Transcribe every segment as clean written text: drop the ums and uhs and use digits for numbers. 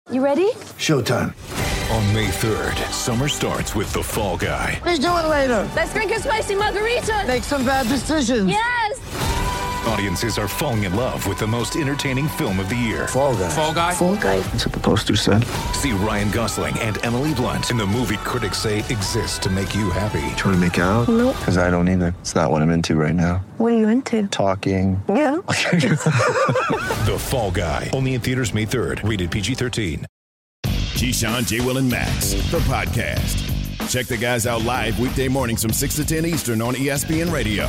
You ready? Showtime. On May 3rd, summer starts with The Fall Guy. Let's do it later. Let's drink a spicy margarita. Make some bad decisions. Yes! Audiences are falling in love with the most entertaining film of the year. Fall Guy. Fall Guy? Fall guy. That's what the poster said. See Ryan Gosling and Emily Blunt in the movie critics say exists to make you happy. Trying to make it out? Nope. Because I don't either. It's not what I'm into right now. What are you into? Talking. Yeah. The Fall Guy. Only in theaters May 3rd. Rated PG-13. Keyshawn, J. Will, and Max, the podcast. Check the guys out live weekday mornings from 6 to 10 Eastern on ESPN Radio.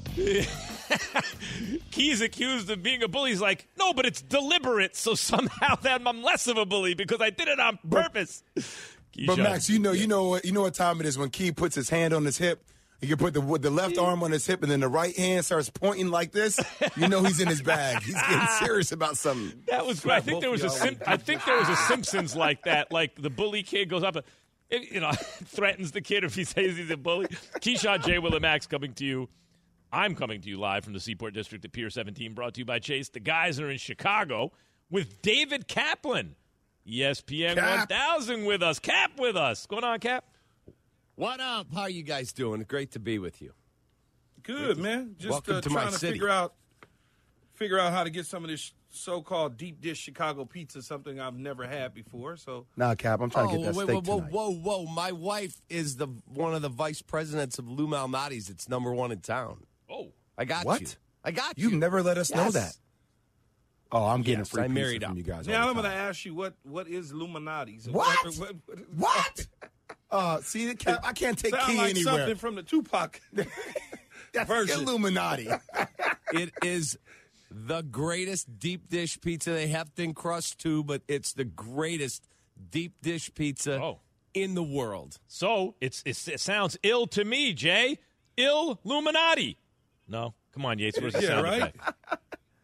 Key's accused of being a bully. He's like, no, but it's deliberate, so somehow that I'm less of a bully because I did it on purpose. But Max, you know what time it is when Key puts his hand on his hip. He can put the left arm on his hip, and then the right hand starts pointing like this. You know he's in his bag. He's getting serious about something. That was great. I think there was a Simpsons like that. Like the bully kid goes up, threatens the kid if he says he's a bully. Keyshawn, J. Will, and Max coming to you. I'm coming to you live from the Seaport District at Pier 17, brought to you by Chase. The guys are in Chicago with David Kaplan, ESPN Cap. 1000 with us. Cap with us. What's going on, Cap? What up? How are you guys doing? Great to be with you. Good, man. Just Welcome to my trying to city. figure out how to get some of this so-called deep dish Chicago pizza, something I've never had before. So Nah, Cap, I'm trying to get that steak tonight. Whoa. My wife is one of the vice presidents of Lou Malnati's. It's number one in town. Oh, I got What? you. I got you. You never let us know Yes. that. Oh, I'm getting Yes, free I pizza married from up. you guys. now all I'm the going to time. ask you what is Illuminati's? What? See, Cap, I can't take Sound Key like anywhere. something from the Tupac. That's version. Illuminati. It is the greatest deep dish pizza. They have thin crust too, but it's the greatest deep dish pizza in the world. so it sounds ill to me, Jay. Illuminati. No, come on, Yates. Where's the Yeah, sound right? effect?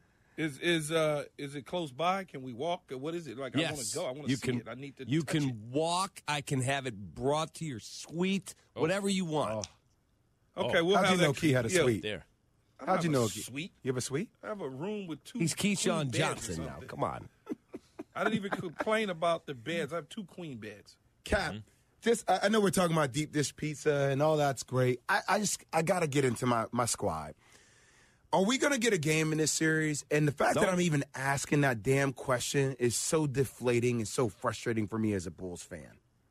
Is it close by? Can we walk? What is it? Like, I want to go. I want to see it. I need to You touch can it. walk. I can have it brought to your suite, whatever you want. Okay, we'll How'd have you know that. Key had a Yeah, suite? There. I How'd have you a know? Suite. You have a suite? I have a room with two. He's Keyshawn queen beds or Johnson now. something. Come on. I didn't even complain about the beds. I have two queen beds. Cap, I know we're talking about deep dish pizza and all that's great. I got to get into my squad. Are we going to get a game in this series? And the fact that I'm even asking that damn question is so deflating and so frustrating for me as a Bulls fan.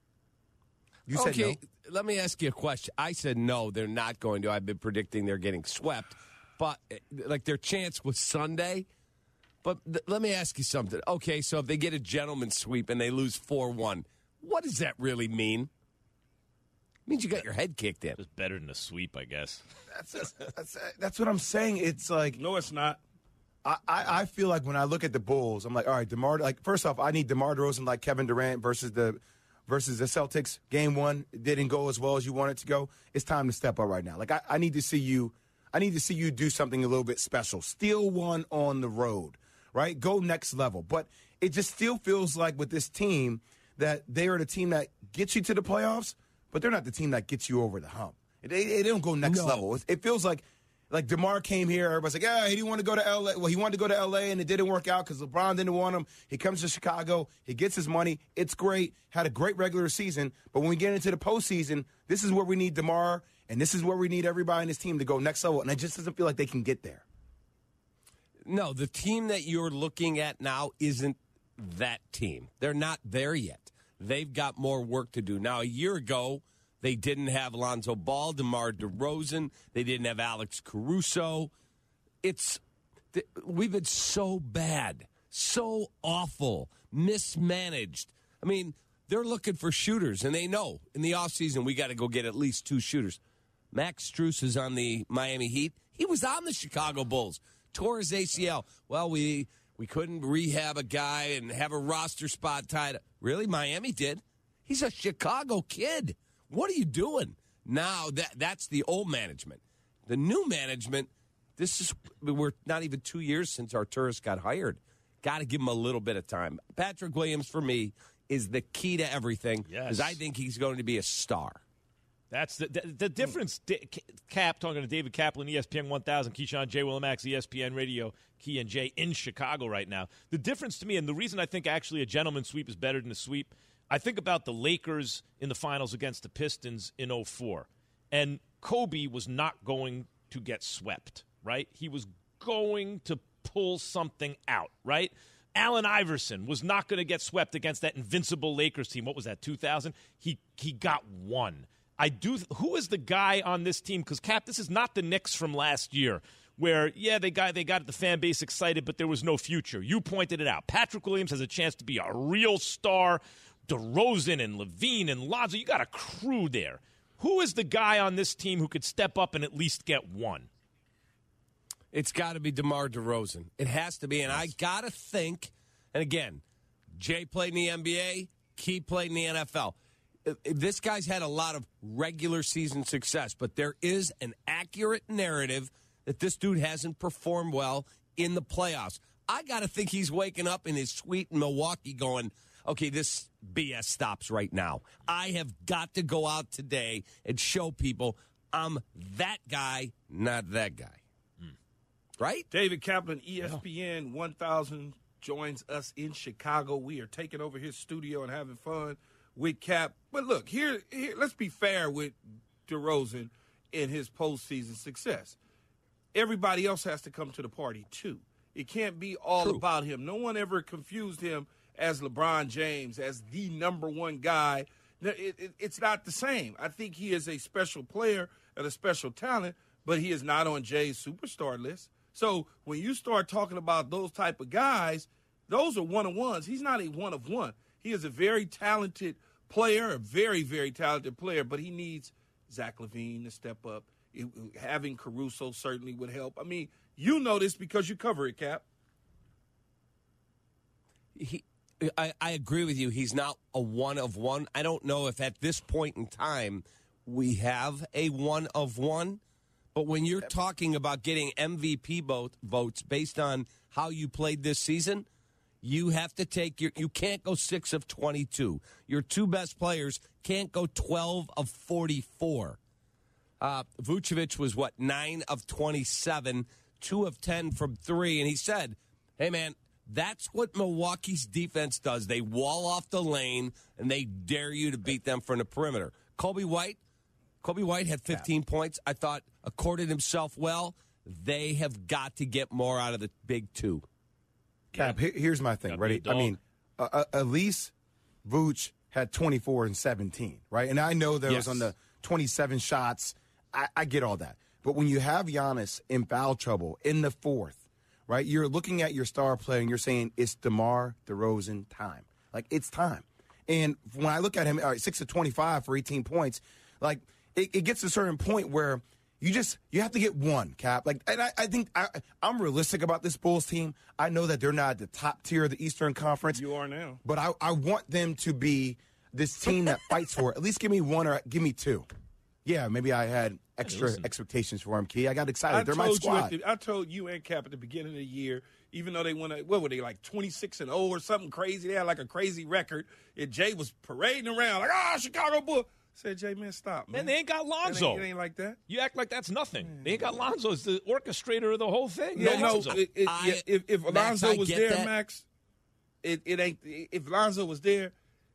You said no? Let me ask you a question. I said no, they're not going to. I've been predicting they're getting swept. But, their chance was Sunday. But let me ask you something. Okay, so if they get a gentleman's sweep and they lose 4-1, what does that really mean? It means you got your head kicked in. It's better than a sweep, I guess. That's what I'm saying. It's like No, it's not. I feel like when I look at the Bulls, I'm like, all right, DeMar. Like first off, I need DeMar DeRozan like Kevin Durant versus the Celtics. Game one didn't go as well as you want it to go. It's time to step up right now. Like I need to see you. I need to see you do something a little bit special. Steal one on the road, right? Go next level. But it just still feels like with this team that they are the team that gets you to the playoffs, but they're not the team that gets you over the hump. They don't go next level. It feels like DeMar came here. Everybody's like, yeah, he didn't want to go to L.A. Well, he wanted to go to L.A. and it didn't work out because LeBron didn't want him. He comes to Chicago. He gets his money. It's great. Had a great regular season. But when we get into the postseason, this is where we need DeMar, and this is where we need everybody in this team to go next level. And it just doesn't feel like they can get there. No, the team that you're looking at now isn't that team. They're not there yet. They've got more work to do. Now, a year ago, they didn't have Lonzo Ball, DeMar DeRozan. They didn't have Alex Caruso. We've been so bad, so awful, mismanaged. I mean, they're looking for shooters, and they know in the offseason we got to go get at least 2 shooters. Max Strus is on the Miami Heat. He was on the Chicago Bulls. Tore his ACL. Well, we couldn't rehab a guy and have a roster spot tied up. Really? Miami did. He's a Chicago kid. What are you doing? Now, that's the old management. The new management, we're not even 2 years since Arturas got hired. Got to give him a little bit of time. Patrick Williams, for me, is the key to everything. Because I think he's going to be a star. That's the difference. Cap, talking to David Kaplan, ESPN 1000, Keyshawn, J. Willimax, ESPN Radio, Key and J in Chicago right now. The difference to me, and the reason I think actually a gentleman's sweep is better than a sweep, I think about the Lakers in the finals against the Pistons in 2004. And Kobe was not going to get swept, right? He was going to pull something out, right? Allen Iverson was not going to get swept against that invincible Lakers team. What was that, 2000? He got one. Who is the guy on this team? Because, Cap, this is not the Knicks from last year where, yeah, they got the fan base excited, but there was no future. You pointed it out. Patrick Williams has a chance to be a real star. DeRozan and Levine and Lonzo, you got a crew there. Who is the guy on this team who could step up and at least get one? It's got to be DeMar DeRozan. It has to be. And I got to think, and again, Jay played in the NBA, Key played in the NFL. This guy's had a lot of regular season success, but there is an accurate narrative that this dude hasn't performed well in the playoffs. I got to think he's waking up in his suite in Milwaukee going, okay, this BS stops right now. I have got to go out today and show people I'm that guy, not that guy. Right? David Kaplan, ESPN 1000, joins us in Chicago. We are taking over his studio and having fun with Cap. But look, here let's be fair with DeRozan in his postseason success. Everybody else has to come to the party, too. It can't be all about him. No one ever confused him as LeBron James, as the number one guy. It's not the same. I think he is a special player and a special talent, but he is not on Jay's superstar list. So when you start talking about those type of guys, those are one-of-ones. He's not a one-of-one. He is a very talented player, a very, very talented player, but he needs Zach LaVine to step up. Having Caruso certainly would help. I mean, you know this because you cover it, Cap. I agree with you. He's not a one-of-one. I don't know if at this point in time we have a one-of-one. But when you're talking about getting MVP votes based on how you played this season, you have to take you can't go 6 of 22. Your two best players can't go 12 of 44. Vucevic was, 9 of 27, 2 of 10 from 3. And he said, hey, man, that's what Milwaukee's defense does. They wall off the lane, and they dare you to beat them from the perimeter. Kobe White had 15 points. I thought accorded himself well. They have got to get more out of the big two. Cap, here's my thing. Ready? I mean, at least Vooch had 24 and 17, right? And I know there was on the 27 shots. I get all that. But when you have Giannis in foul trouble in the fourth, right, you're looking at your star player and you're saying it's DeMar DeRozan time. Like, it's time. And when I look at him, all right, 6 of 25 for 18 points, like, it gets to a certain point where you have to get one, Cap. Like, and I think I'm realistic about this Bulls team. I know that they're not at the top tier of the Eastern Conference. You are now. But I want them to be this team that fights for it. At least give me one or give me two. Yeah, maybe I had extra expectations for him, Key. I got excited. They're my squad. I told you and Cap at the beginning of the year, even though they won, what were they, like 26-0 or something crazy? They had like a crazy record. And Jay was parading around like, Chicago Bulls. Said, Jay, man, stop, man. And they ain't got Lonzo. It ain't like that. You act like that's nothing. They ain't got Lonzo as the orchestrator of the whole thing. Yeah, no, Lonzo. If Lonzo was there, that. Max, it ain't. If Lonzo was there,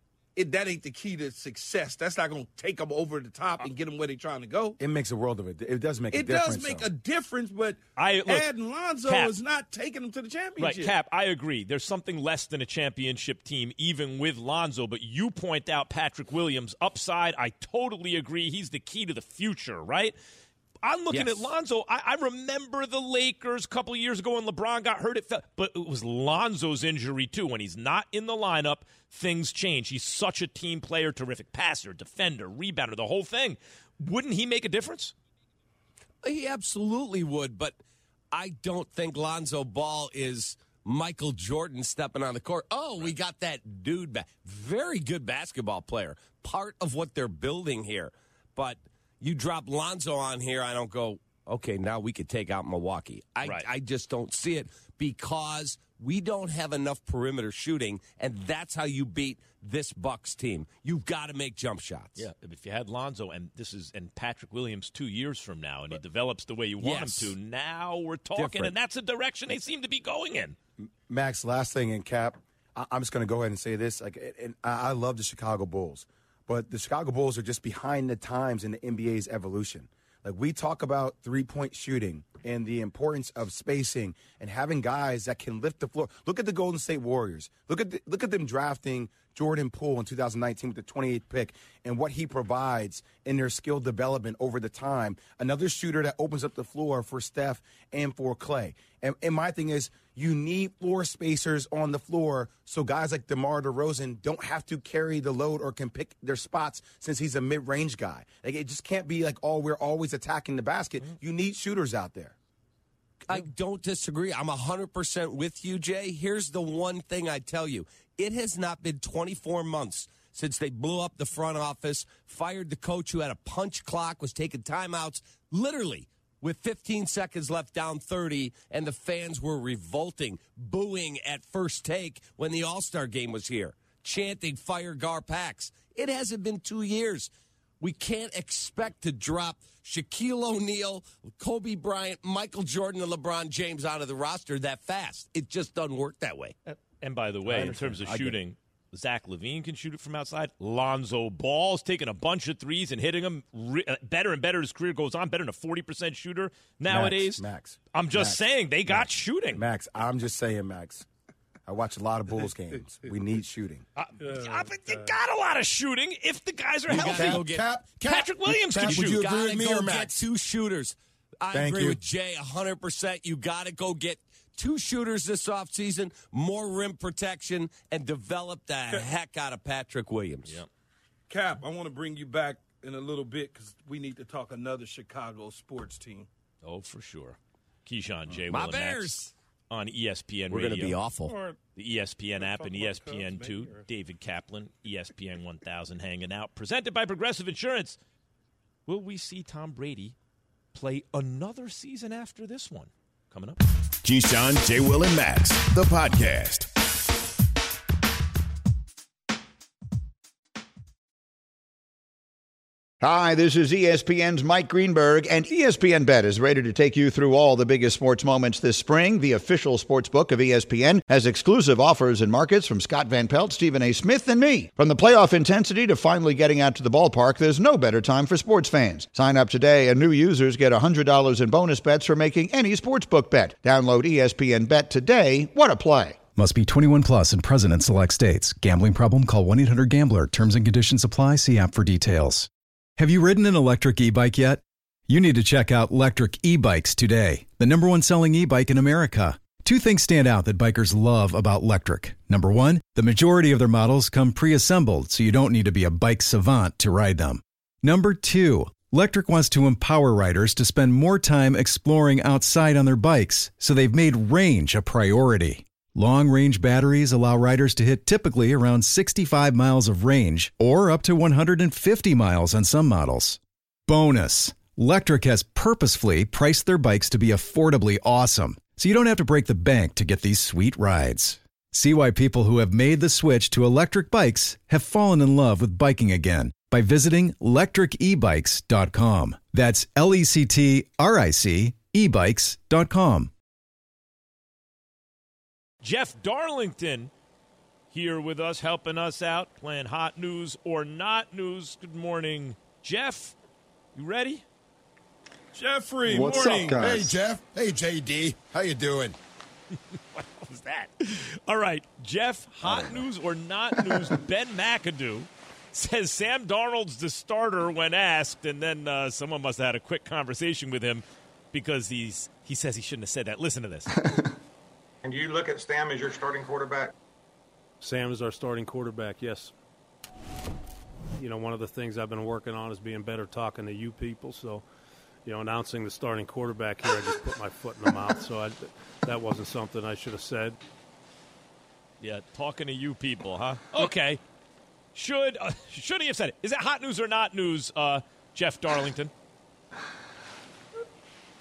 that ain't the key to success. That's not going to take them over the top and get them where they're trying to go. It makes a world of it. It does make a difference. It does make a difference, but adding Lonzo is not taking them to the championship. Right, Cap, I agree. There's something less than a championship team, even with Lonzo, but you point out Patrick Williams' upside. I totally agree. He's the key to the future, right? I'm looking at Lonzo. I remember the Lakers a couple of years ago when LeBron got hurt. But it was Lonzo's injury, too. When he's not in the lineup, things change. He's such a team player, terrific passer, defender, rebounder, the whole thing. Wouldn't he make a difference? He absolutely would, but I don't think Lonzo Ball is Michael Jordan stepping on the court. Oh, we got that dude back. Very good basketball player. Part of what they're building here. But you drop Lonzo on here, I don't go, okay, now we could take out Milwaukee. I just don't see it because we don't have enough perimeter shooting, and that's how you beat this Bucks team. You've got to make jump shots. Yeah, if you had Lonzo and Patrick Williams 2 years from now, and he develops the way you want him to, now we're talking, and that's a direction they seem to be going in. Max, last thing in Cap, I'm just going to go ahead and say this. And I love the Chicago Bulls, but the Chicago Bulls are just behind the times in the NBA's evolution. Like, we talk about three-point shooting and the importance of spacing and having guys that can lift the floor. Look at the Golden State Warriors. Look at them drafting Jordan Poole in 2019 with the 28th pick and what he provides in their skill development over the time. Another shooter that opens up the floor for Steph and for Clay. And my thing is, you need floor spacers on the floor so guys like DeMar DeRozan don't have to carry the load or can pick their spots since he's a mid-range guy. Like, it just can't be like, oh, we're always attacking the basket. You need shooters out there. I don't disagree. I'm 100% with you, Jay. Here's the one thing I tell you. It has not been 24 months since they blew up the front office, fired the coach who had a punch clock, was taking timeouts, literally with 15 seconds left, down 30, and the fans were revolting, booing at first take when the All-Star game was here, chanting, fire Garpax. It hasn't been 2 years. We can't expect to drop Shaquille O'Neal, Kobe Bryant, Michael Jordan, and LeBron James out of the roster that fast. It just doesn't work that way. And by the way, in terms of shooting, Zach LaVine can shoot it from outside. Lonzo Ball's taking a bunch of threes and hitting them better and better as his career goes on, better than a 40% shooter nowadays. Max. I'm just saying, they got shooting. Max, I'm just saying, Max. I watch a lot of Bulls games. We need shooting. But you got a lot of shooting if the guys are healthy. Patrick Williams can shoot. Would you agree with me or Get Max? two shooters. I agree with Jay 100%. You got to go get two shooters this offseason, more rim protection, and develop the heck out of Patrick Williams. Yep. Cap, I want to bring you back in a little bit because we need to talk another Chicago sports team. Oh, for sure. Keyshawn, J. My Will, and Bears. Max on ESPN We're Radio. going to be awful. The ESPN app and ESPN2. David Kaplan, ESPN 1000 hanging out. Presented by Progressive Insurance. Will we see Tom Brady play another season after this one? Coming up. Keyshawn, J. Will, and Max, the podcast. Hi, this is ESPN's Mike Greenberg, and ESPN Bet is ready to take you through all the biggest sports moments this spring. The official sports book of ESPN has exclusive offers and markets from Scott Van Pelt, Stephen A. Smith, and me. From the playoff intensity to finally getting out to the ballpark, there's no better time for sports fans. Sign up today, and new users get $100 in bonus bets for making any sportsbook bet. Download ESPN Bet today. What a play. Must be 21 plus and present in select states. Gambling problem? Call 1-800-GAMBLER. Terms and conditions apply. See app for details. Have you ridden an electric e-bike yet? You need to check out Lectric E-Bikes today, the #1 selling e-bike in America. Two things stand out that bikers love about Lectric. Number one, the majority of their models come pre-assembled, so you don't need to be a bike savant to ride them. Number two, Lectric wants to empower riders to spend more time exploring outside on their bikes, so they've made range a priority. Long-range batteries allow riders to hit typically around 65 miles of range or up to 150 miles on some models. Bonus, Lectric has purposefully priced their bikes to be affordably awesome, so you don't have to break the bank to get these sweet rides. See why people who have made the switch to electric bikes have fallen in love with biking again by visiting lectricebikes.com. That's LECTRIC ebikes.com. Jeff Darlington here with us, helping us out, playing hot news or not news. Good morning, Jeff. You ready? Jeffrey, What's morning. up, guys? Hey, Jeff. Hey, JD. How you doing? What was that? All right, Jeff, hot news or not news, Ben McAdoo says Sam Darnold's the starter when asked, and then someone must have had a quick conversation with him because he says he shouldn't have said that. Listen to this. And you look at Sam as your starting quarterback? Sam is our starting quarterback, yes. You know, one of the things I've been working on is being better talking to you people. So, you know, announcing the starting quarterback here, I just put my foot in the mouth. So that wasn't something I should have said. Yeah, talking to you people, huh? Okay. Should he have said it? Is it hot news or not news, Jeff Darlington?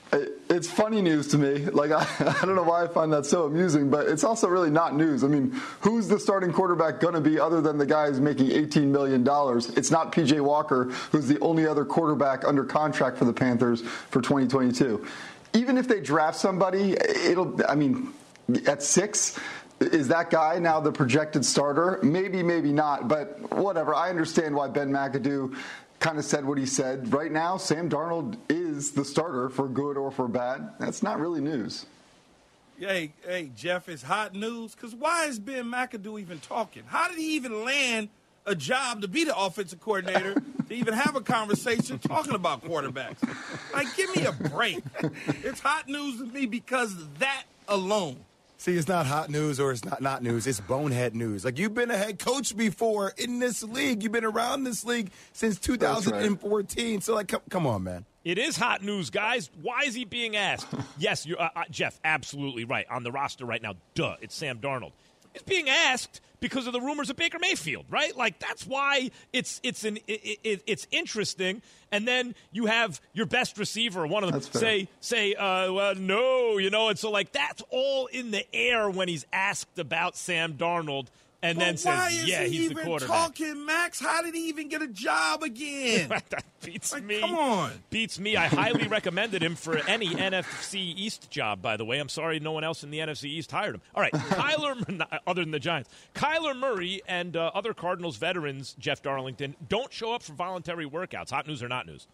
It's funny news to me. Like, I don't know why I find that so amusing, but it's also really not news. I mean, who's the starting quarterback going to be other than the guy who's making $18 million? It's not P.J. Walker, who's the only other quarterback under contract for the Panthers for 2022. Even if they draft somebody, at 6, is that guy now the projected starter? Maybe, maybe not, but whatever. I understand why Ben McAdoo kind of said what he said. Right now, Sam Darnold is the starter for good or for bad. That's not really news. Hey, Jeff, it's hot news. Because why is Ben McAdoo even talking? How did he even land a job to be the offensive coordinator to even have a conversation talking about quarterbacks? Like, give me a break. It's hot news to me because of that alone. See, it's not hot news or it's not news. It's bonehead news. Like, you've been a head coach before in this league. You've been around this league since 2014. Right. So, like, come on, man. It is hot news, guys. Why is he being asked? Yes, you're, Jeff, absolutely right. On the roster right now, it's Sam Darnold. He's being asked because of the rumors of Baker Mayfield, right? Like, that's why it's interesting. And then you have your best receiver, one of them, say, well, no, and so, like, that's all in the air when he's asked about Sam Darnold. And then says, yeah, he's the quarterback. Why is he even talking, Max? How did he even get a job again? That beats me. Come on. Beats me. I highly recommended him for any NFC East job, by the way. I'm sorry no one else in the NFC East hired him. All right, other than the Giants. Kyler Murray and other Cardinals veterans, Jeff Darlington, don't show up for voluntary workouts. Hot news or not news?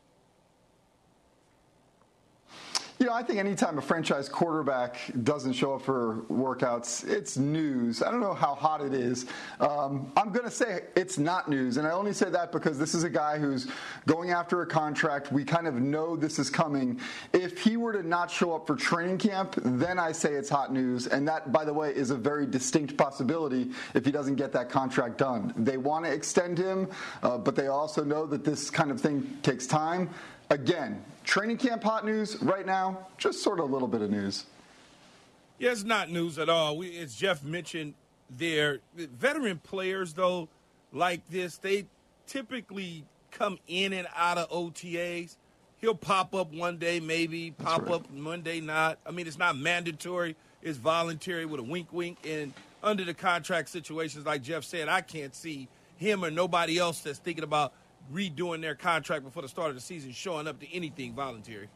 I think anytime a franchise quarterback doesn't show up for workouts, it's news. I don't know how hot it is. I'm going to say it's not news, and I only say that because this is a guy who's going after a contract. We kind of know this is coming. If he were to not show up for training camp, then I say it's hot news, and that, by the way, is a very distinct possibility if he doesn't get that contract done. They want to extend him, but they also know that this kind of thing takes time. Again, training camp hot news right now, just sort of a little bit of news. Yeah, it's not news at all. As Jeff mentioned, their veteran players, though, like this, they typically come in and out of OTAs. He'll pop up one day, maybe, pop up one day not. I mean, it's not mandatory. It's voluntary with a wink-wink. And under the contract situations, like Jeff said, I can't see him or nobody else that's thinking about redoing their contract before the start of the season, showing up to anything voluntary.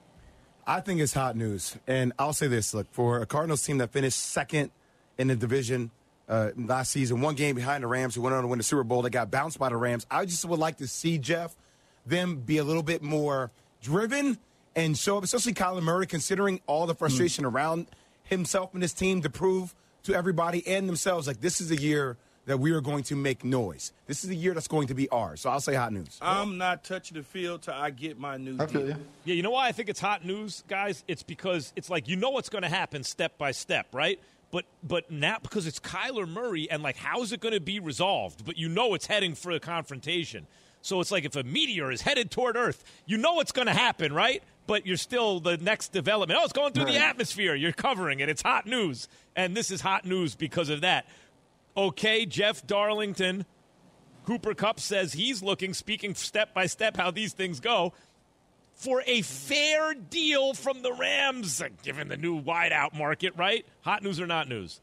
I think it's hot news. And I'll say this, look, for a Cardinals team that finished second in the division last season, one game behind the Rams, who went on to win the Super Bowl, they got bounced by the Rams. I just would like to see, Jeff, them be a little bit more driven and show up, especially Kyler Murray, considering all the frustration around himself and his team, to prove to everybody and themselves, like, this is a year that we are going to make noise. This is the year that's going to be ours. So I'll say hot news. I'm not touching the field till I get my news. I feel you. Yeah, you know why I think it's hot news, guys? It's because it's like, what's going to happen step by step, right? But now, because it's Kyler Murray, and, like, how is it going to be resolved? But it's heading for a confrontation. So it's like if a meteor is headed toward Earth, it's going to happen, right? But you're still the next development. Oh, it's going through the atmosphere. You're covering it. It's hot news. And this is hot news because of that. Okay, Jeff Darlington, Cooper Kupp says he's looking, speaking step by step how these things go, for a fair deal from the Rams, given the new wideout market, right? Hot news or not news?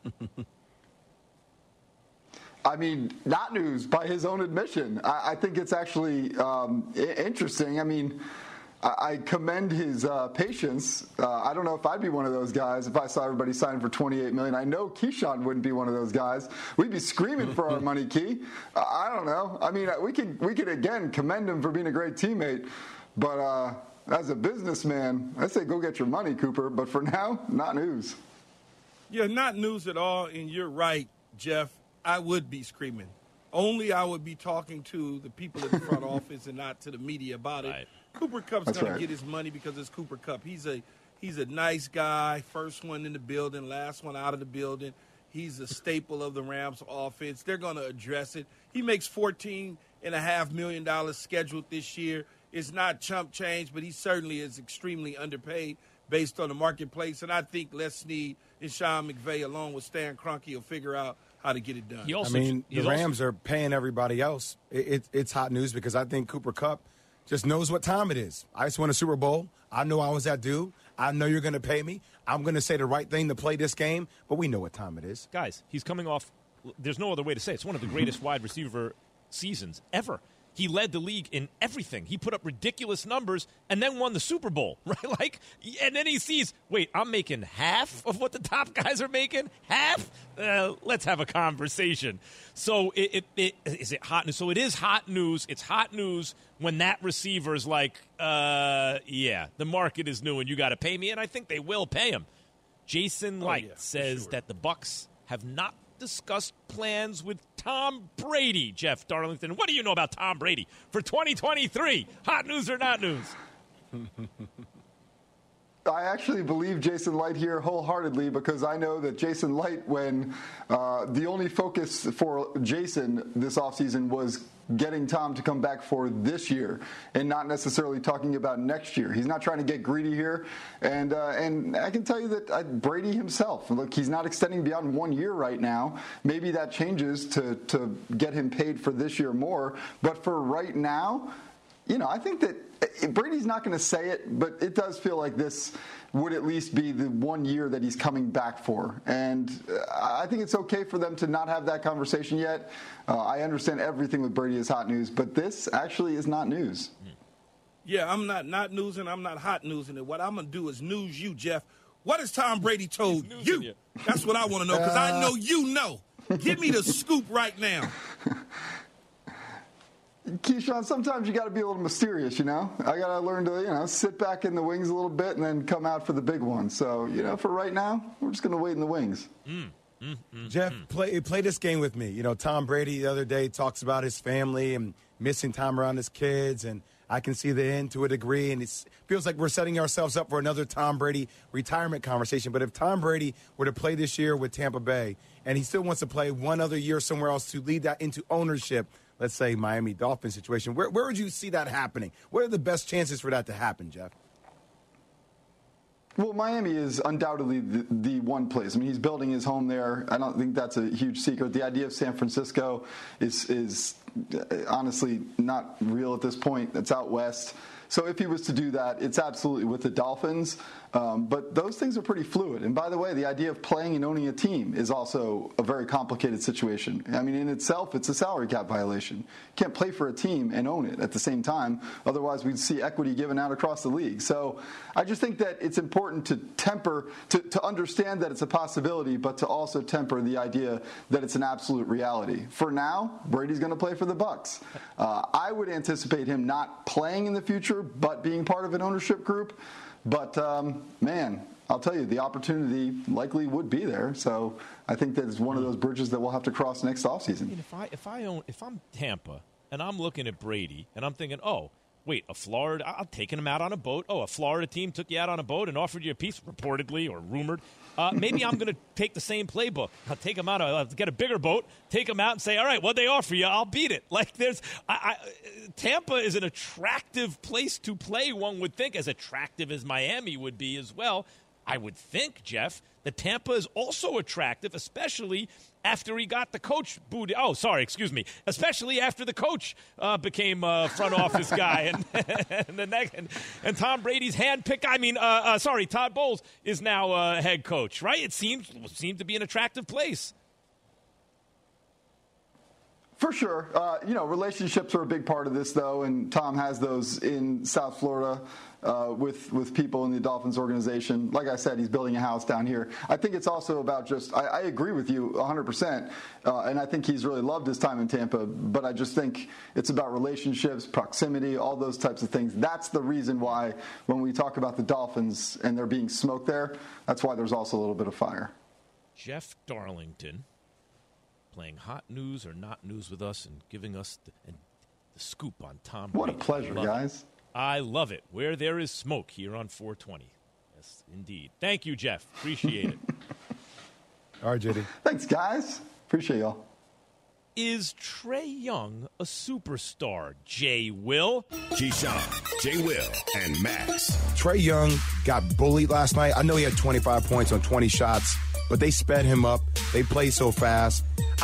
I mean, not news by his own admission. I think it's actually interesting. I mean, I commend his patience. I don't know if I'd be one of those guys if I saw everybody signing for $28 million. I know Keyshawn wouldn't be one of those guys. We'd be screaming for our money, Key. I don't know. I mean, we could again commend him for being a great teammate, but as a businessman, I say go get your money, Cooper. But for now, not news. Yeah, not news at all. And you're right, Jeff. I would be screaming. Only I would be talking to the people in the front office and not to the media about it. Right. Cooper Kupp's going to get his money because it's Cooper Kupp. He's a nice guy, first one in the building, last one out of the building. He's a staple of the Rams offense. They're going to address it. He makes $14.5 million scheduled this year. It's not chump change, but he certainly is extremely underpaid based on the marketplace. And I think Les Snead and Sean McVay, along with Stan Kroenke, will figure out how to get it done. The Rams are paying everybody else. It's hot news because I think Cooper Kupp just knows what time it is. I just won a Super Bowl. I know I was that dude. I know you're going to pay me. I'm going to say the right thing to play this game, but we know what time it is. Guys, he's coming off – there's no other way to say it. It's one of the greatest wide receiver seasons ever. He led the league in everything. He put up ridiculous numbers and then won the Super Bowl, right? And then he sees, wait, I'm making half of what the top guys are making? Half? Let's have a conversation. So is it hot news? So it is hot news. It's hot news when that receiver's like, yeah, the market is new and you got to pay me, and I think they will pay him. Jason Light says that the Bucs have not discussed plans with Tom Brady. Jeff Darlington, what do you know about Tom Brady for 2023? Hot news or not news? I actually believe Jason Light here wholeheartedly because I know that Jason Light, when the only focus for Jason this offseason was getting Tom to come back for this year and not necessarily talking about next year. He's not trying to get greedy here. And I can tell you that Brady himself, look, he's not extending beyond 1 year right now. Maybe that changes to get him paid for this year more. But for right now, I think that Brady's not going to say it, but it does feel like this would at least be the 1 year that he's coming back for. And I think it's okay for them to not have that conversation yet. I understand everything with Brady is hot news, but this actually is not news. Yeah, I'm not news and I'm not hot news in it. What I'm going to do is news you, Jeff. What has Tom Brady told you? That's what I want to know because I know you know. Give me the scoop right now. Keyshawn, sometimes you got to be a little mysterious, I got to learn to, sit back in the wings a little bit and then come out for the big one. So, for right now, we're just going to wait in the wings. Jeff, play this game with me. Tom Brady the other day talks about his family and missing time around his kids, and I can see the end to a degree, and it feels like we're setting ourselves up for another Tom Brady retirement conversation. But if Tom Brady were to play this year with Tampa Bay, and he still wants to play one other year somewhere else to lead that into ownership, let's say Miami Dolphins situation, where would you see that happening? What are the best chances for that to happen, Jeff? Well, Miami is undoubtedly the one place. I mean, he's building his home there. I don't think that's a huge secret. The idea of San Francisco is honestly not real at this point. It's out west. So if he was to do that, it's absolutely with the Dolphins. But those things are pretty fluid. And by the way, the idea of playing and owning a team is also a very complicated situation. I mean, in itself, it's a salary cap violation. You can't play for a team and own it at the same time. Otherwise, we'd see equity given out across the league. So I just think that it's important to temper, to understand that it's a possibility, but to also temper the idea that it's an absolute reality. For now, Brady's going to play for the Bucs. I would anticipate him not playing in the future, but being part of an ownership group. But, man, I'll tell you, the opportunity likely would be there. So I think that it's one of those bridges that we'll have to cross next offseason. I mean, if I'm Tampa and I'm looking at Brady and I'm thinking, oh, wait, I'm taking him out on a boat. Oh, a Florida team took you out on a boat and offered you a piece, reportedly or rumored. Maybe I'm going to take the same playbook. I'll take him out. I'll get a bigger boat, take him out and say, all right, what they offer you, I'll beat it. Like Tampa is an attractive place to play, one would think, as attractive as Miami would be as well. I would think, Jeff, that Tampa is also attractive, especially after he got the coach booed. Oh, sorry, excuse me. Especially after the coach became front office guy, and Tom Brady's handpicked. Todd Bowles is now head coach. Right? It seemed to be an attractive place. For sure. Relationships are a big part of this, though, and Tom has those in South Florida with people in the Dolphins organization. Like I said, he's building a house down here. I think it's also about I agree with you 100%, and I think he's really loved his time in Tampa, but I just think it's about relationships, proximity, all those types of things. That's the reason why when we talk about the Dolphins and there being smoke there, that's why there's also a little bit of fire. Jeff Darlington, playing hot news or not news with us and giving us the scoop on Tom Brady. What a pleasure, guys. I love it. Where there is smoke here on 420. Yes, indeed. Thank you, Jeff. Appreciate it. All right, JD. Thanks, guys. Appreciate y'all. Is Trae Young a superstar, Jay Will? Keyshawn, Jay Will, and Max. Trae Young got bullied last night. I know he had 25 points on 20 shots, but they sped him up. They played so fast.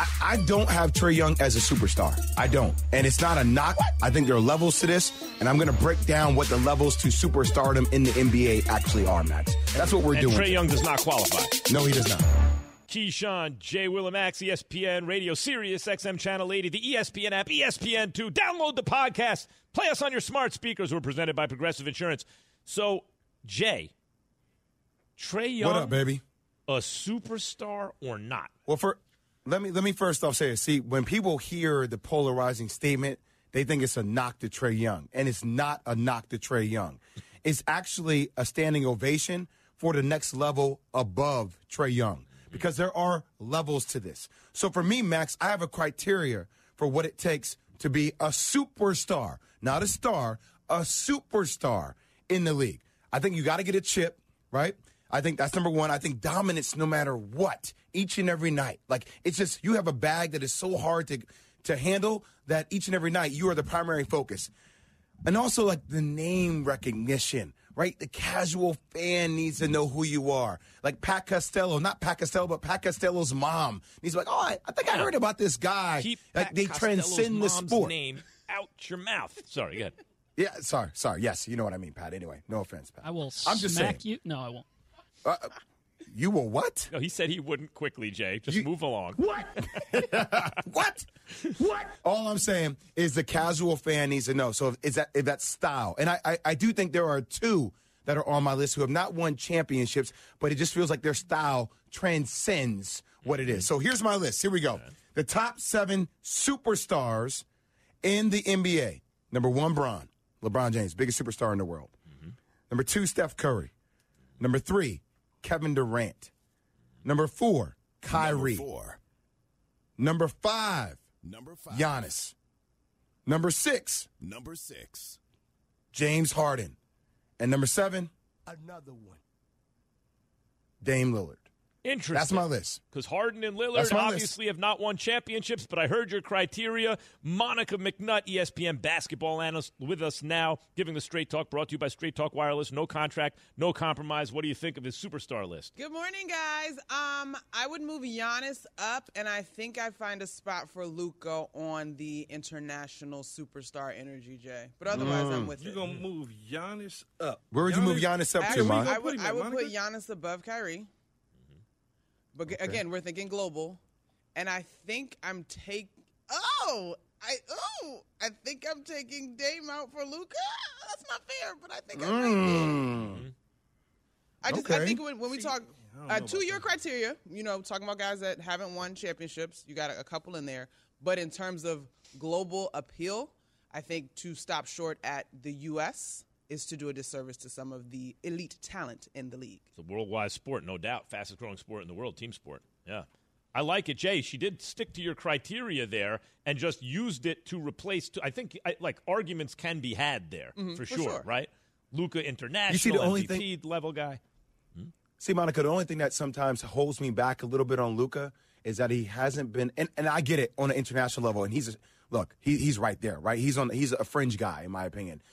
I don't have Trae Young as a superstar. I don't. And it's not a knock. I think there are levels to this, and I'm going to break down what the levels to superstardom in the NBA actually are, Max. That's what we're doing. Trae Young does not qualify. No, he does not. Keyshawn, J. Willimax, ESPN Radio, Sirius XM Channel 80, the ESPN app, ESPN2. Download the podcast. Play us on your smart speakers. We're presented by Progressive Insurance. So, Jay, Trae Young, what up, baby? A superstar or not? Well, let me first off say, see, when people hear the polarizing statement, they think it's a knock to Trae Young, and it's not a knock to Trae Young. It's actually a standing ovation for the next level above Trae Young, because there are levels to this. So for me, Max, I have a criteria for what it takes to be a superstar, not a star, a superstar in the league. I think you got to get a chip, right? I think that's number one. I think dominance no matter what, each and every night. Like, it's just, you have a bag that is so hard to handle that each and every night you are the primary focus. And also, like, the name recognition, right? The casual fan needs to know who you are. Like Pat Costello, not Pat Costello, but Pat Costello's mom. He's like, oh, I think I heard about this guy. Keep like, Pat they Costello's transcend the mom's sport. name out your mouth. Sorry, go ahead. Yeah, sorry. Yes, you know what I mean, Pat. Anyway, no offense, Pat. I will I'm just smack saying. you. No, I won't. You will what? No, he said he wouldn't quickly, Jay. Just move along. What? What? All I'm saying is the casual fan needs to know. So if that's style. And I do think there are two that are on my list who have not won championships, but it just feels like their style transcends what it is. So here's my list. Here we go. The top 7 superstars in the NBA. Number 1, LeBron James, biggest superstar in the world. Number 2, Steph Curry. Number 3, Kevin Durant. Number 4, Kyrie. Number 5, Giannis. Number 6, James Harden. And number 7, another one, Dame Lillard. Interesting. That's my list. Because Harden and Lillard obviously have not won championships, but I heard your criteria. Monica McNutt, ESPN basketball analyst, with us now, giving the Straight Talk, brought to you by Straight Talk Wireless. No contract, no compromise. What do you think of his superstar list? Good morning, guys. I would move Giannis up, and I think I find a spot for Luka on the international superstar energy, Jay. But otherwise, I'm with You're it. going to move Giannis up. Where would you move Giannis up to, Mon? I would put Giannis above Kyrie. But again, we're thinking global, and I think I'm taking. I think I'm taking Dame out for Luka. That's not fair, but I think I think when we talk to your criteria, talking about guys that haven't won championships, you got a couple in there. But in terms of global appeal, I think to stop short at the U.S. is to do a disservice to some of the elite talent in the league. It's a worldwide sport, no doubt. Fastest growing sport in the world, team sport. Yeah. I like it, Jay. She did stick to your criteria there and just used it to replace. I think arguments can be had there for sure, right? Luka international, you see, the only MVP level guy. See, Monica, the only thing that sometimes holds me back a little bit on Luka is that he hasn't been, and I get it on an international level, and he's right there, right? He's a fringe guy, in my opinion.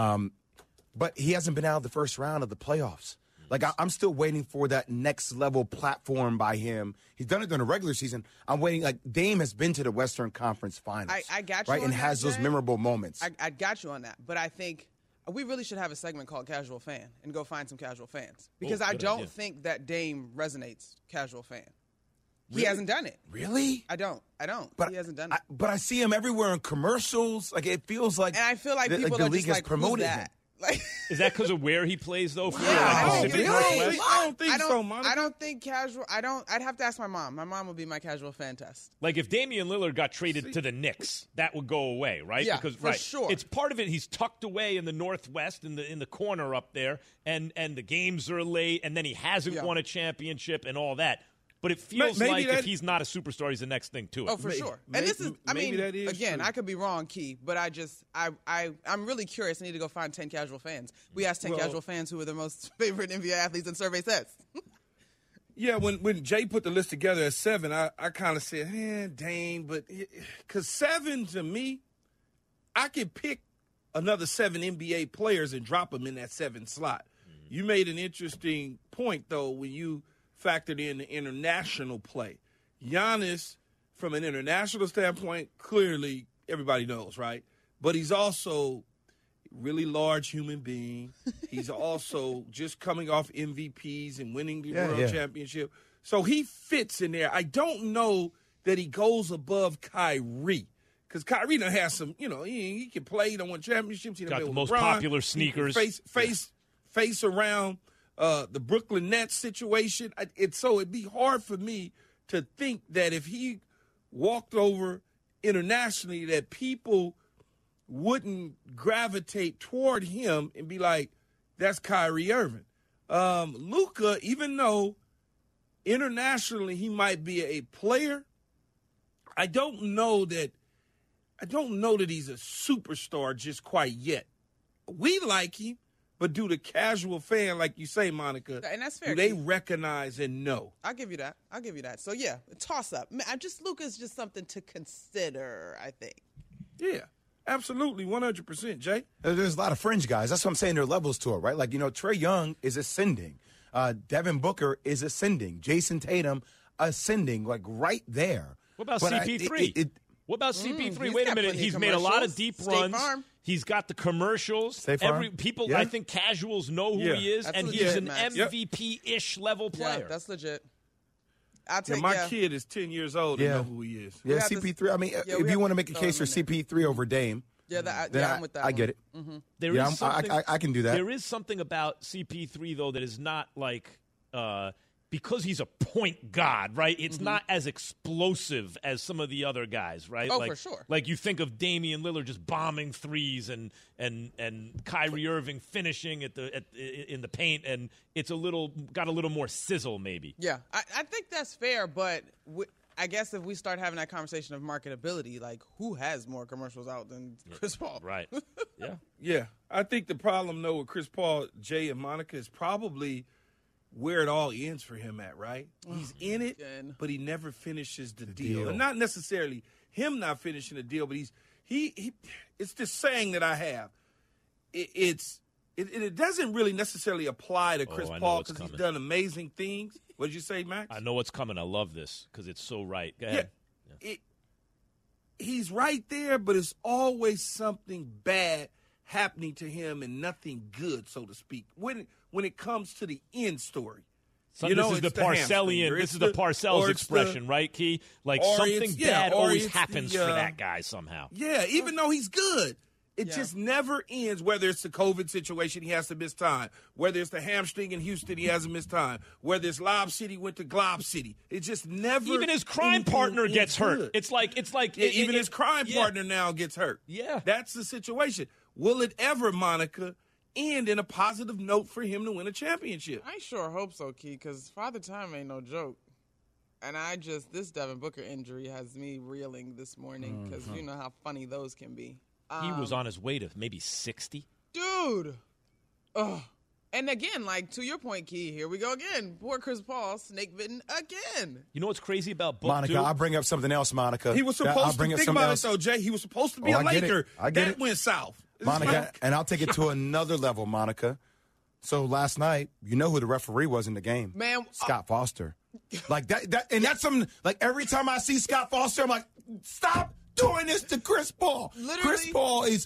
But he hasn't been out of the first round of the playoffs. Like, I'm still waiting for that next level platform by him. He's done it during the regular season. I'm waiting. Like, Dame has been to the Western Conference Finals. I got you right, on and that, has those Jay. memorable moments. I got you on that. But I think we really should have a segment called Casual Fan and go find some casual fans. Because I don't think that Dame resonates casual fan. Really? He hasn't done it. Really? I don't. But he hasn't done it. But I see him everywhere in commercials. Like, it feels like, and I feel like people the are league just like, promoted who's him. that? Like, is that because of where he plays, though? For I Pacific Northwest? don't think so, Monica. I don't think casual. I'd have to ask my mom. My mom would be my casual fan test. Like, if Damian Lillard got traded to the Knicks, that would go away, right? Yeah, because, for sure. It's part of it. He's tucked away in the Northwest, in the corner up there, and the games are late, and then he hasn't won a championship and all that. But it feels like if he's not a superstar, he's the next thing to it. Oh, for sure. And this is, again, I could be wrong, Key, but I'm really curious. I need to go find 10 casual fans. We asked 10 casual fans who are their most favorite NBA athletes, and survey says. Yeah, when Jay put the list together at 7, I kind of said, Dame, but because 7 to me, I could pick another 7 NBA players and drop them in that 7 slot. You made an interesting point, though, when you factored in the international play. Giannis from an international standpoint, clearly everybody knows, right? But he's also a really large human being. He's also just coming off MVPs and winning the World Championship. So he fits in there. I don't know that he goes above Kyrie. Because Kyrie done has some, he can play. He done won championships. He done got been the with most LeBron. popular sneakers. Face around the Brooklyn Nets situation. It'd be hard for me to think that if he walked over internationally that people wouldn't gravitate toward him and be like, that's Kyrie Irving. Luka, even though internationally he might be a player, I don't know that he's a superstar just quite yet. We like him, but do the casual fan, like you say, Monica, and that's fair, do they recognize and know? I'll give you that. So, yeah, toss up. Luka's just something to consider, I think. Yeah, absolutely, 100%, Jay. There's a lot of fringe guys. That's what I'm saying. There are levels to it, right? Like, Trae Young is ascending. Devin Booker is ascending. Jason Tatum ascending, like right there. What about CP3? What about CP3? Wait a minute. He's made a lot of deep runs. Farm. He's got the commercials. People, I think casuals know who he is, and he's an MVP-ish level player. Yeah, that's legit. I'll take my kid is 10 years old and know who he is. Yeah, CP3. I mean, if you want to make a case for CP3 over Dame, I'm with that. I get it. Mm-hmm. I can do that. There is something about CP3 though that is not like because he's a point god, right? It's not as explosive as some of the other guys, right? Oh, for sure. Like you think of Damian Lillard just bombing threes and Kyrie Irving finishing in the paint, and it's got a little more sizzle, maybe. Yeah, I think that's fair, but I guess if we start having that conversation of marketability, like who has more commercials out than Chris Paul? Right. Yeah. Yeah. I think the problem though with Chris Paul, Jay, and Monica is probably where it all ends for him at, right? He's in it, but he never finishes the deal. And not necessarily him not finishing the deal, but he it's this saying that I have. It doesn't really necessarily apply to Chris Paul because he's done amazing things. What did you say, Max? I know what's coming. I love this because it's so right. Go ahead. Yeah. He's right there, but it's always something bad happening to him and nothing good, so to speak. When it comes to the end story. This is the Parcellian. This is the Parcells expression, right, Key? Like something bad always happens for that guy somehow. Yeah, even though he's good. It just never ends, whether it's the COVID situation, he has to miss time. Whether it's the hamstring in Houston, he has to miss time. Whether it's Lob City, went to Glob City. It just never. Even his crime partner gets hurt. It's like. Even his crime partner now gets hurt. Yeah. That's the situation. Will it ever, Monica, end in a positive note for him to win a championship? I sure hope so, Key, because Father Time ain't no joke. And this Devin Booker injury has me reeling this morning because you know how funny those can be. He was on his way to maybe 60. Dude. Ugh. And again, like, to your point, Key, here we go again. Poor Chris Paul, snake bitten again. You know what's crazy about Book, Monica, I'll bring up something else, Monica. He was supposed to think about it, though, Jay. He was supposed to be a Laker. That went south. Monica, and I'll take it to another level, Monica. So last night, you know who the referee was in the game? Man. Scott Foster. Like and that's something, like every time I see Scott Foster, I'm like, stop doing this to Chris Paul. Literally. Chris Paul is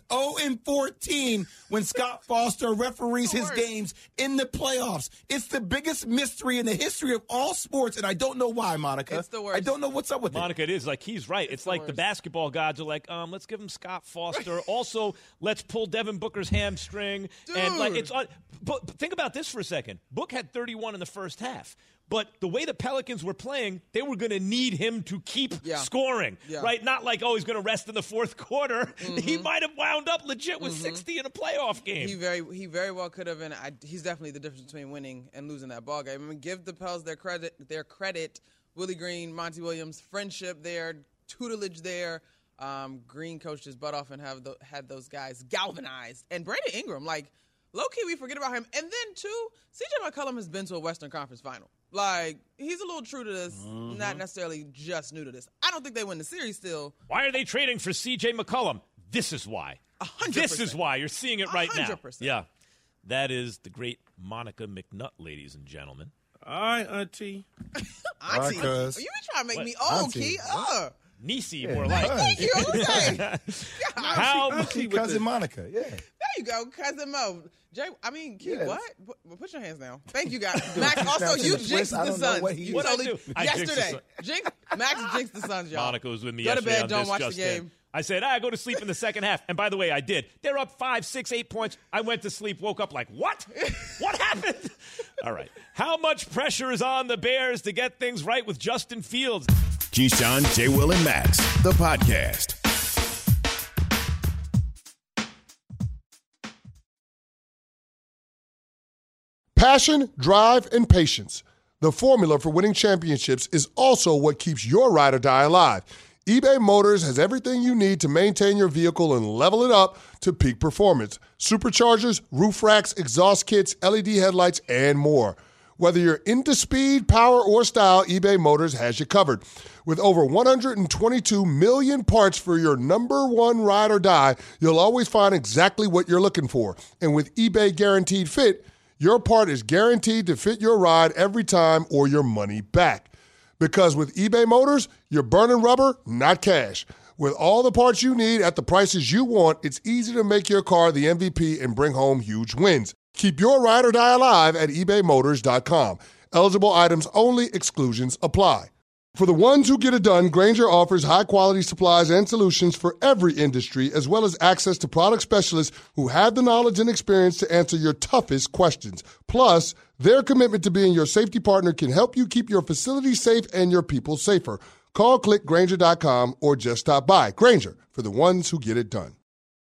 0-14 when Scott Foster referees his games in the playoffs. It's the biggest mystery in the history of all sports, and I don't know why, Monica. It's the worst. I don't know what's up with Monica, it is. Like, he's right. It's like the basketball gods are like, let's give him Scott Foster. Also, let's pull Devin Booker's hamstring. Dude. And like but think about this for a second. Book had 31 in the first half. But the way the Pelicans were playing, they were going to need him to keep scoring, right? Not like, he's going to rest in the fourth quarter. Mm-hmm. He might have wound up legit with 60 in a playoff game. He very well could have, and he's definitely the difference between winning and losing that ball game. I mean, give the Pels their credit. Willie Green, Monty Williams, friendship there, tutelage there. Green coached his butt off and had those guys galvanized. And Brandon Ingram, like, low-key, we forget about him. And then, too, C.J. McCollum has been to a Western Conference final. Like, he's a little true to this, not necessarily just new to this. I don't think they win the series still. Why are they trading for C.J. McCollum? This is why. 100%. This is why. You're seeing it right 100%. now. Yeah. That is the great Monica McNutt, ladies and gentlemen. All right, Auntie. Auntie. You be trying to make me old, Key. Niecy, Yeah, more like. Thank you. Jose. How See, cousin Monica, yeah. There you go, cousin Mo. Jay, I mean, Yes. what? Put your hands down. Thank you, guys. Max, also, you jinxed I the don't know Suns. what he You did. totally, What'd I do? I jinxed yesterday. Max jinxed the Suns, y'all. Monica was with me Go to yesterday bed, on don't this watch just the in. game. I said, I go to sleep in the second half. And by the way, I did. They're up 5, 6, 8 points. I went to sleep, woke up like, what? What happened? All right. How much pressure is on the Bears to get things right with Justin Fields? Keyshawn, J. Will, and Max, the podcast. Passion, drive, and patience. The formula for winning championships is also what keeps your ride or die alive. eBay Motors has everything you need to maintain your vehicle and level it up to peak performance. Superchargers, roof racks, exhaust kits, LED headlights, and more. Whether you're into speed, power, or style, eBay Motors has you covered. With over 122 million parts for your number one ride or die, you'll always find exactly what you're looking for. And with eBay Guaranteed Fit, your part is guaranteed to fit your ride every time or your money back. Because with eBay Motors, you're burning rubber, not cash. With all the parts you need at the prices you want, it's easy to make your car the MVP and bring home huge wins. Keep your ride or die alive at ebaymotors.com. Eligible items only. Exclusions apply. For the ones who get it done, Grainger offers high-quality supplies and solutions for every industry, as well as access to product specialists who have the knowledge and experience to answer your toughest questions. Plus, their commitment to being your safety partner can help you keep your facility safe and your people safer. Call, click Grainger.com, or just stop by. Grainger, for the ones who get it done.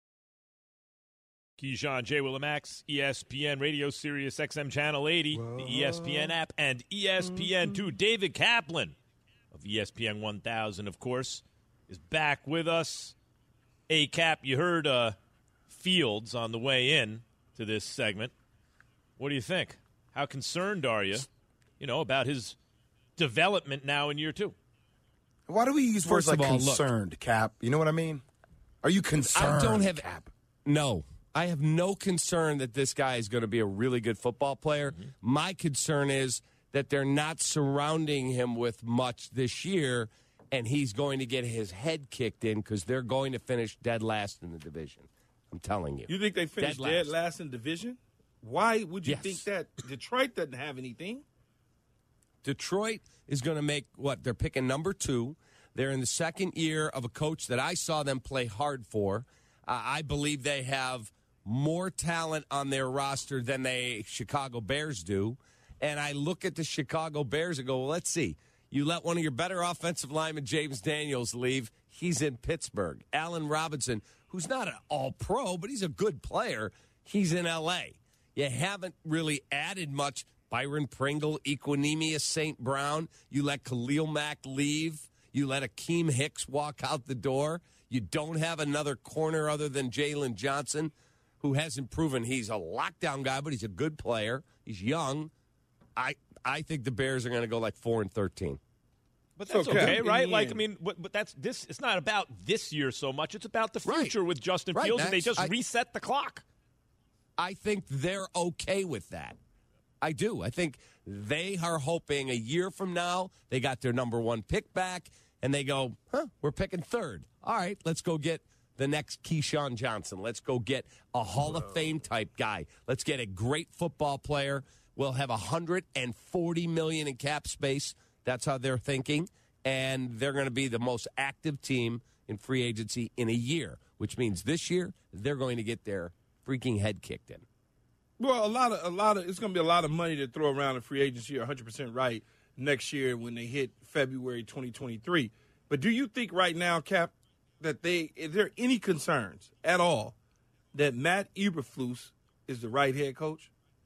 Keyshawn, J. Will, and Max, ESPN Radio, Sirius XM Channel 80, the ESPN app, and ESPN2. David Kaplan of ESPN 1000, of course, is back with us. Hey, Cap, you heard Fields on the way in to this segment. What do you think? How concerned are you, about his development now in year 2? Why do we use words First like of all, concerned, Cap? You know what I mean? Are you concerned, I don't have Cap? No. I have no concern that this guy is going to be a really good football player. Mm-hmm. My concern is that they're not surrounding him with much this year, and he's going to get his head kicked in because they're going to finish dead last in the division. I'm telling you. You think they finished dead last in division? Why would you think that? Detroit doesn't have anything. Detroit is going to make what? They're picking number 2. They're in the second year of a coach that I saw them play hard for. I believe they have more talent on their roster than the Chicago Bears do. And I look at the Chicago Bears and go, well, let's see. You let one of your better offensive linemen, James Daniels, leave. He's in Pittsburgh. Allen Robinson, who's not an all-pro, but he's a good player, he's in L.A. You haven't really added much. Byron Pringle, Equinemius St. Brown. You let Khalil Mack leave. You let Akeem Hicks walk out the door. You don't have another corner other than Jalen Johnson, who hasn't proven he's a lockdown guy, but he's a good player. He's young. I think the Bears are going to go like 4-13. But that's okay, right? Like, I mean, but that's this. It's not about this year so much. It's about the future with Justin Fields, and they just reset the clock. I think they're okay with that. I do. I think they are hoping a year from now they got their number 1 pick back, and they go, we're picking 3rd. All right, let's go get the next Keyshawn Johnson. Let's go get a Hall of Fame type guy. Let's get a great football player. We'll have $140 million in cap space. That's how they're thinking. And they're going to be the most active team in free agency in a year, which means this year they're going to get their freaking head kicked in. Well, a lot of it's going to be a lot of money to throw around in free agency. You're 100% right next year when they hit February 2023. But do you think right now, Cap, that is there any concerns at all that Matt Eberflus is the right head coach?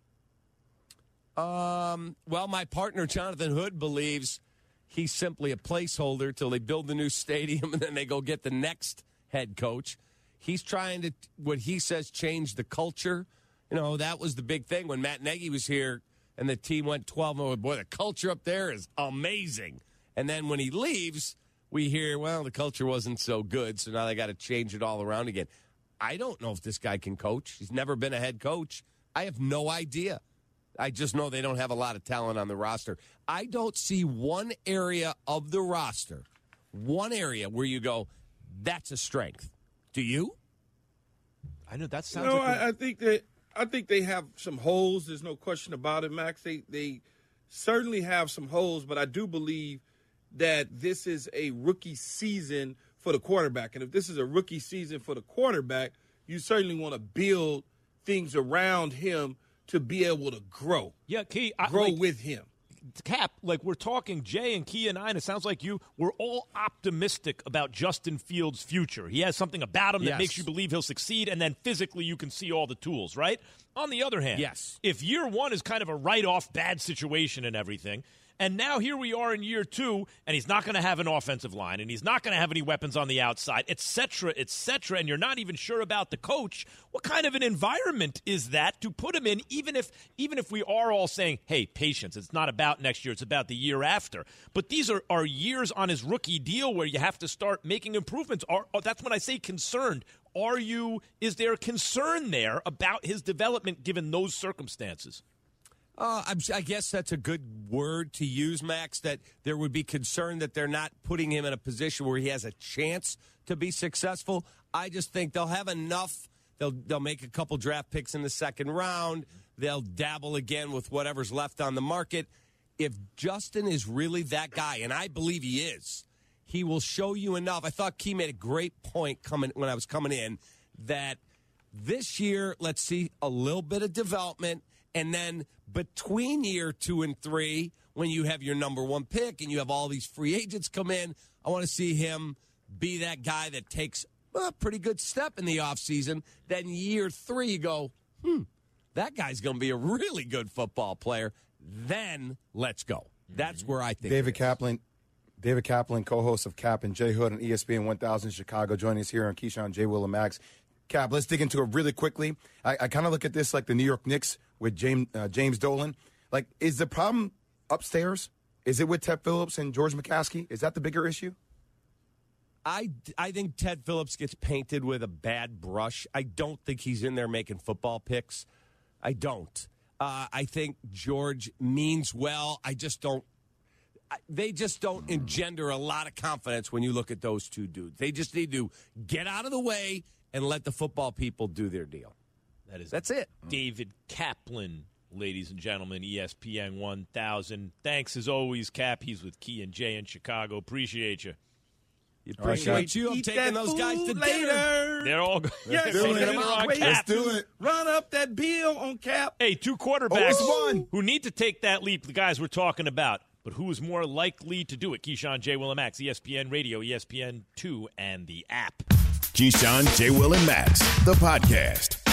Well, my partner, Jonathan Hood, believes he's simply a placeholder till they build the new stadium and then they go get the next head coach. He's trying to, what he says, change the culture. That was the big thing when Matt Nagy was here and the team went 12-0. Boy, the culture up there is amazing. And then when he leaves, we hear, well, the culture wasn't so good, so now they got to change it all around again. I don't know if this guy can coach. He's never been a head coach. I have no idea. I just know they don't have a lot of talent on the roster. I don't see one area of the roster, one area where you go, that's a strength. Do you? I know that sounds I think they have some holes. There's no question about it, Max. They certainly have some holes, but I do believe that this is a rookie season for the quarterback. And if this is a rookie season for the quarterback, you certainly want to build things around him to be able to grow. Yeah, Key. Grow with him. Cap, like we're talking, Jay and Key and I, and it sounds like we're all optimistic about Justin Fields' future. He has something about him that makes you believe he'll succeed, and then physically you can see all the tools, right? On the other hand, if year one is kind of a write-off bad situation and everything, and now here we are in year two, and he's not going to have an offensive line, and he's not going to have any weapons on the outside, et cetera, and you're not even sure about the coach. What kind of an environment is that to put him in, even if we are all saying, hey, patience, it's not about next year, it's about the year after. But these are years on his rookie deal where you have to start making improvements. That's when I say concerned. Is there concern there about his development given those circumstances? I guess that's a good word to use, Max, that there would be concern that they're not putting him in a position where he has a chance to be successful. I just think they'll have enough. They'll make a couple draft picks in the second round. They'll dabble again with whatever's left on the market. If Justin is really that guy, and I believe he is, he will show you enough. I thought Key made a great point when I was coming in that this year, let's see a little bit of development. And then between year 2 and 3, when you have your number one pick and you have all these free agents come in, I want to see him be that guy that takes a pretty good step in the offseason. Then year 3, you go, that guy's going to be a really good football player. Then let's go. That's where I think David Kaplan, co-host of Cap and J Hood on ESPN 1000 Chicago, joining us here on Keyshawn, J. Will, and Max. Cap, let's dig into it really quickly. I kind of look at this like the New York Knicks with James Dolan. Like, is the problem upstairs? Is it with Ted Phillips and George McCaskey? Is that the bigger issue? I think Ted Phillips gets painted with a bad brush. I don't think he's in there making football picks. I don't. I think George means well. They just don't engender a lot of confidence when you look at those two dudes. They just need to get out of the way and let the football people do their deal. That's it. David Kaplan, ladies and gentlemen, ESPN 1000. Thanks as always, Cap. He's with Key and Jay in Chicago. Appreciate you. Appreciate you. I'm taking those guys to dinner. They're all going. Yes, Let's do it. Run up that bill on Cap. Hey, two quarterbacks who need to take that leap, the guys we're talking about. But who is more likely to do it? Keyshawn, J. Will, and Max, ESPN Radio, ESPN2, and the app. Keyshawn, J. Will, and Max, the podcast.